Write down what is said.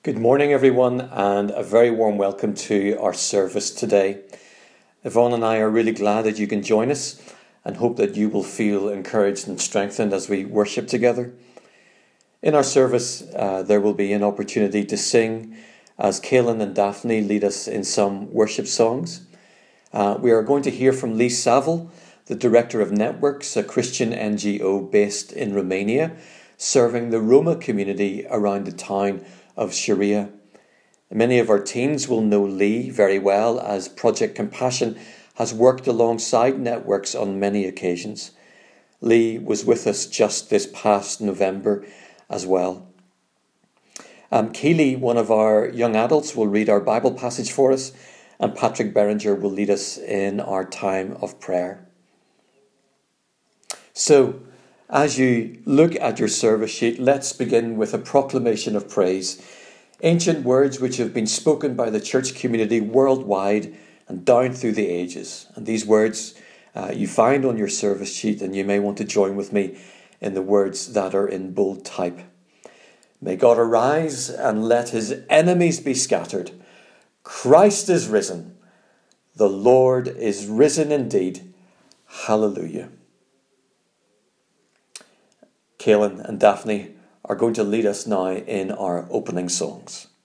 Good morning, everyone, and a very warm welcome to our service today. Yvonne and I are really glad that you can join us and hope that you will feel encouraged and strengthened as we worship together. In our service, there will be an opportunity to sing as Kaylin and Daphne lead us in some worship songs. We are going to hear from Lee Saville, the Director of Networks, a Christian NGO based in Romania, serving the Roma community around the town of Sharia. Many of our teens will know Lee very well, as Project Compassion has worked alongside Networks on many occasions. Lee was with us just this past November as well. Keely, one of our young adults, will read our Bible passage for us, and Patrick Berenger will lead us in our time of prayer. So, as you look at your service sheet, let's begin with a proclamation of praise. Ancient words which have been spoken by the church community worldwide and down through the ages. And these words you find on your service sheet, and you may want to join with me in the words that are in bold type. May God arise and let his enemies be scattered. Christ is risen. The Lord is risen indeed. Hallelujah. Kaylin and Daphne are going to lead us now in our opening songs.